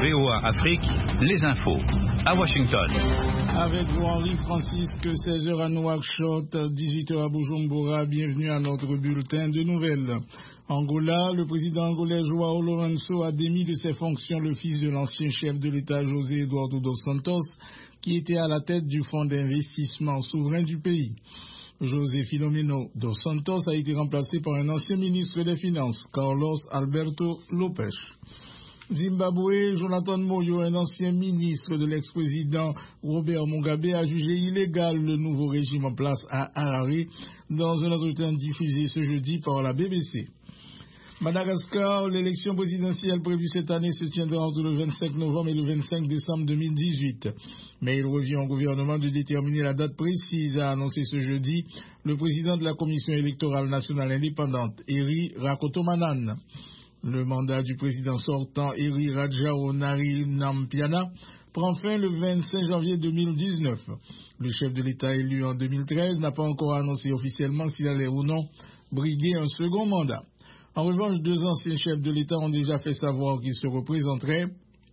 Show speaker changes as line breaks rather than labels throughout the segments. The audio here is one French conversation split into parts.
VOA Afrique, les infos. À Washington.
Avec vous, Henri Francisque, 16h à Nouakchott, 18h à Bujumbura. Bienvenue à notre bulletin de nouvelles. Angola, le président angolais João Lourenço a démis de ses fonctions le fils de l'ancien chef de l'État José Eduardo dos Santos, qui était à la tête du fonds d'investissement souverain du pays. José Filomeno dos Santos a été remplacé par un ancien ministre des Finances, Carlos Alberto Lopes. Zimbabwe, Jonathan Moyo, un ancien ministre de l'ex-président Robert Mugabe, a jugé illégal le nouveau régime en place à Harare dans un entretien diffusé ce jeudi par la BBC. Madagascar, l'élection présidentielle prévue cette année se tiendra entre le 25 novembre et le 25 décembre 2018. Mais il revient au gouvernement de déterminer la date précise, a annoncé ce jeudi le président de la Commission électorale nationale indépendante, Eri Rakotomanan. Le mandat du président sortant, Eri Rajaonari-Nampiana, prend fin le 25 janvier 2019. Le chef de l'État élu en 2013 n'a pas encore annoncé officiellement s'il allait ou non briguer un second mandat. En revanche, deux anciens chefs de l'État ont déjà fait savoir qu'ils se représenteraient.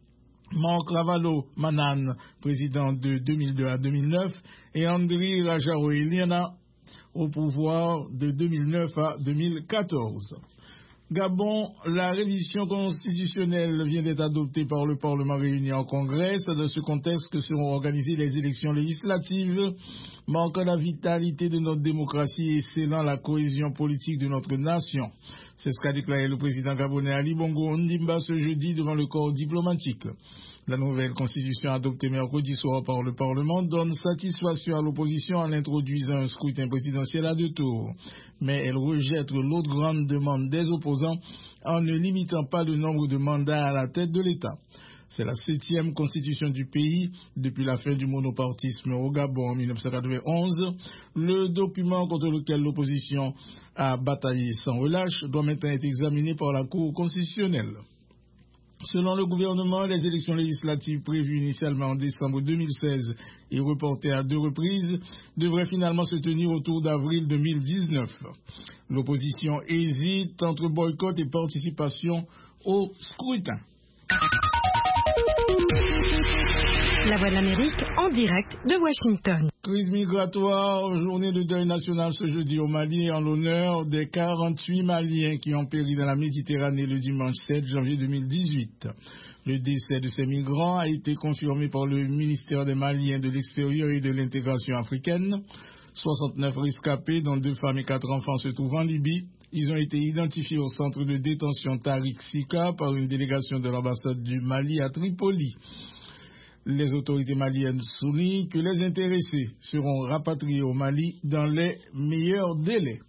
Marc Ravalomanana, président de 2002 à 2009, et Andry Rajoelina, au pouvoir de 2009 à 2014. Gabon, la révision constitutionnelle vient d'être adoptée par le Parlement réuni en Congrès. C'est dans ce contexte que seront organisées les élections législatives, marquant la vitalité de notre démocratie et scellant la cohésion politique de notre nation. C'est ce qu'a déclaré le président gabonais Ali Bongo Ondimba ce jeudi devant le corps diplomatique. La nouvelle constitution adoptée mercredi soir par le Parlement donne satisfaction à l'opposition en introduisant un scrutin présidentiel à 2 tours. Mais elle rejette l'autre grande demande des opposants en ne limitant pas le nombre de mandats à la tête de l'État. C'est la 7e constitution du pays depuis la fin du monopartisme au Gabon en 1991. Le document contre lequel l'opposition a bataillé sans relâche doit maintenant être examiné par la Cour constitutionnelle. Selon le gouvernement, les élections législatives prévues initialement en décembre 2016 et reportées à 2 reprises devraient finalement se tenir autour d'avril 2019. L'opposition hésite entre boycott et participation au scrutin.
La Voix de l'Amérique en direct de Washington.
Crise migratoire, journée de deuil national ce jeudi au Mali en l'honneur des 48 Maliens qui ont péri dans la Méditerranée le dimanche 7 janvier 2018. Le décès de ces migrants a été confirmé par le ministère des Maliens de l'Extérieur et de l'Intégration africaine. 69 rescapés, dont 2 femmes et 4 enfants, se trouvent en Libye. Ils ont été identifiés au centre de détention Tariq Sika par une délégation de l'ambassade du Mali à Tripoli. Les autorités maliennes soulignent que les intéressés seront rapatriés au Mali dans les meilleurs délais.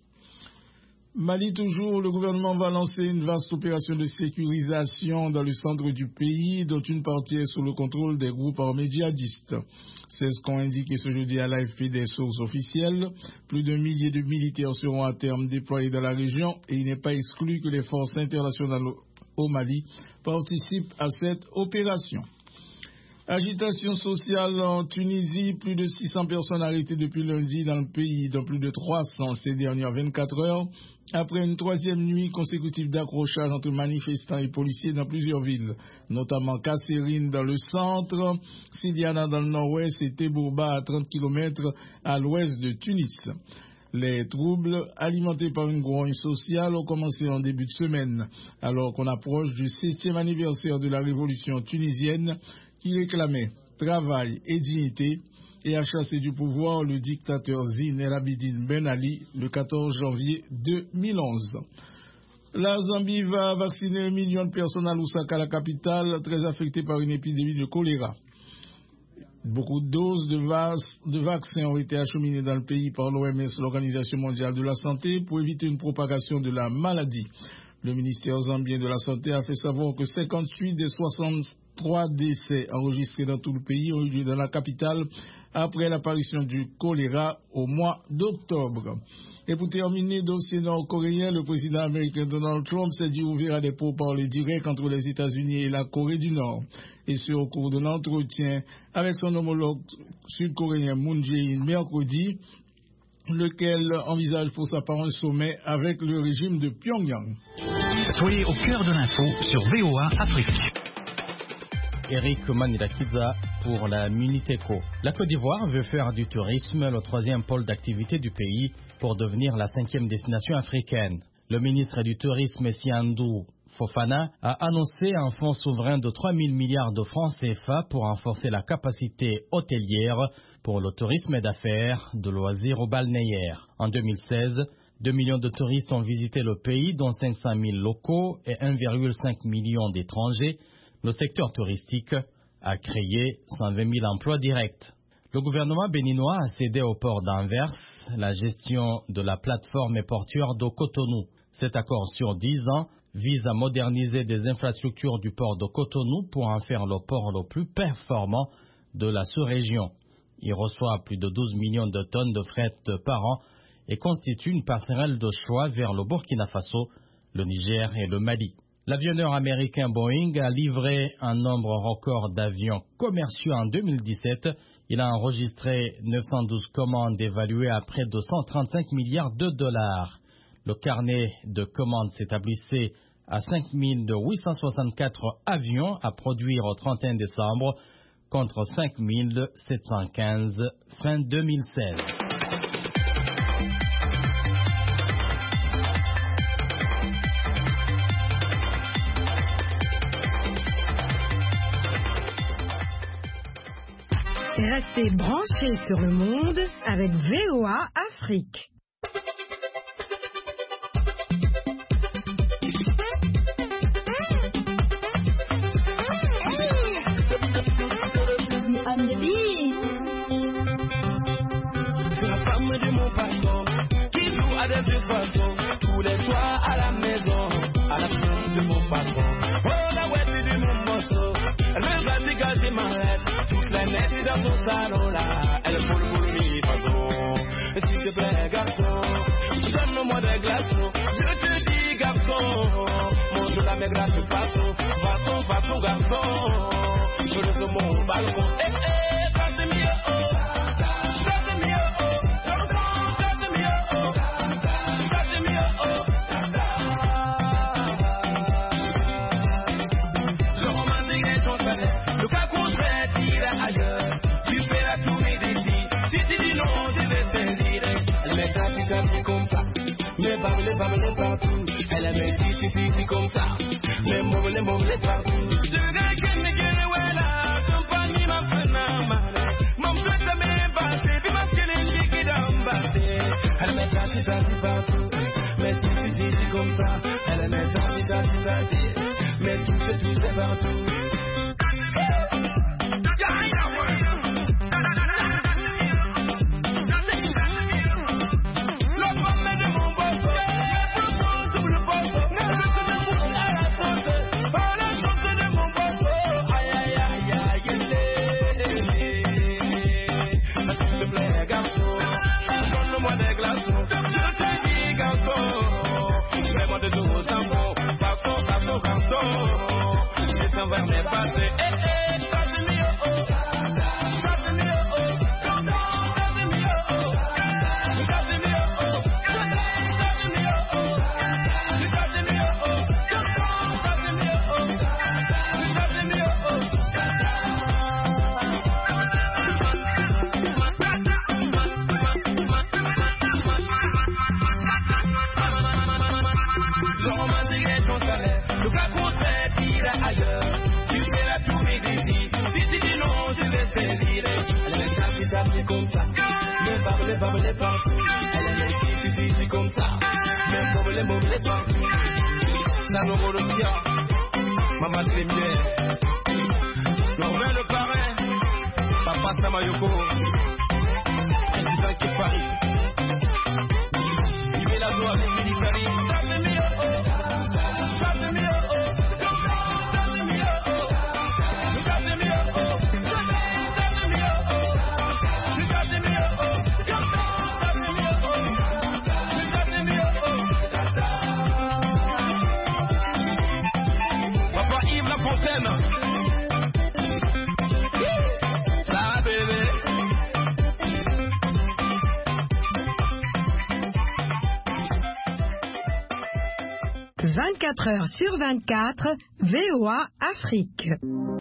Mali toujours, le gouvernement va lancer une vaste opération de sécurisation dans le centre du pays, dont une partie est sous le contrôle des groupes armés djihadistes. C'est ce qu'ont indiqué ce jeudi à l'AFP des sources officielles. Plus d'1 millier de militaires seront à terme déployés dans la région et il n'est pas exclu que les forces internationales au Mali participent à cette opération. Agitation sociale en Tunisie, plus de 600 personnes arrêtées depuis lundi dans le pays, dont plus de 300 ces dernières 24 heures, après une 3e nuit consécutive d'accrochage entre manifestants et policiers dans plusieurs villes, notamment Kasserine dans le centre, Sidiana dans le nord-ouest et Tebourba à 30 km à l'ouest de Tunis. Les troubles, alimentés par une grogne sociale, ont commencé en début de semaine, alors qu'on approche du 7e anniversaire de la révolution tunisienne qui réclamait travail et dignité et a chassé du pouvoir le dictateur Zine El Abidine Ben Ali le 14 janvier 2011. La Zambie va vacciner 1 million de personnes à Lusaka, la capitale, très affectée par une épidémie de choléra. Beaucoup de doses de vaccins ont été acheminées dans le pays par l'OMS, l'Organisation mondiale de la santé, pour éviter une propagation de la maladie. Le ministère zambien de la Santé a fait savoir que 58 des 63 décès enregistrés dans tout le pays ont eu lieu dans la capitale après l'apparition du choléra au mois d'octobre. Et pour terminer, dossier nord-coréen, le président américain Donald Trump s'est dit ouvert à des pourparlers directs entre les États-Unis et la Corée du Nord. Et ce, au cours de l'entretien avec son homologue sud-coréen Moon Jae-in mercredi, lequel envisage pour sa part un sommet avec le régime de Pyongyang.
Soyez au cœur de l'info sur VOA Afrique.
Eric Manirakiza pour la Miniteco. La Côte d'Ivoire veut faire du tourisme le troisième pôle d'activité du pays pour devenir la 5e destination africaine. Le ministre du Tourisme Siandou Fofana a annoncé un fonds souverain de 3 000 milliards de francs CFA pour renforcer la capacité hôtelière pour le tourisme d'affaires, de loisirs ou balnéaires. En 2016, 2 millions de touristes ont visité le pays, dont 500 000 locaux et 1,5 million d'étrangers. Le secteur touristique a créé 120 000 emplois directs. Le gouvernement béninois a cédé au port d'Anvers la gestion de la plateforme et portuaire de Cotonou. Cet accord sur 10 ans vise à moderniser des infrastructures du port de Cotonou pour en faire le port le plus performant de la sous-région. Il reçoit plus de 12 millions de tonnes de fret par an et constitue une passerelle de choix vers le Burkina Faso, le Niger et le Mali. L'avionneur américain Boeing a livré un nombre record d'avions commerciaux en 2017. Il a enregistré 912 commandes évaluées à près de 135 milliards de dollars. Le carnet de commandes s'établissait à 5 864 avions à produire au 31 décembre contre 5 715 fin 2016.
Restez branchés sur le monde avec VOA Afrique.
Tous les soirs à la maison, à la maison de mon patron. Oh, la ouette de mon morceau, elle me va dégager ma lettre. Toute la nette dans mon salon là, elle pour mi façon. S'il te plaît, garçon, donne-moi des glaçons. Je te dis, garçon, montre la mes grâces façon, façon, garçon. Je le fais mon balcon, passe mieux, parler partout. Elle aime si comme ça. Mais mouvez partout. Ce gars qui me guérit, ouais là, compagnie m'a fait mal. Mon frère ça m'est passé, puis ma fille qui d'en passé. Elle met ça partout. Mais si comme ça. Elle aime ça. Mais tout c'est partout. Parler partout. Elle aime si comme ça. Mais mouvez partout. Ça nous retient. Maman c'est bien. Norvin le parrain. Papa Samayoko. Président qui Paris. Il met la joie avec Militari. Ça bébé.
24 heures sur 24, VOA Afrique.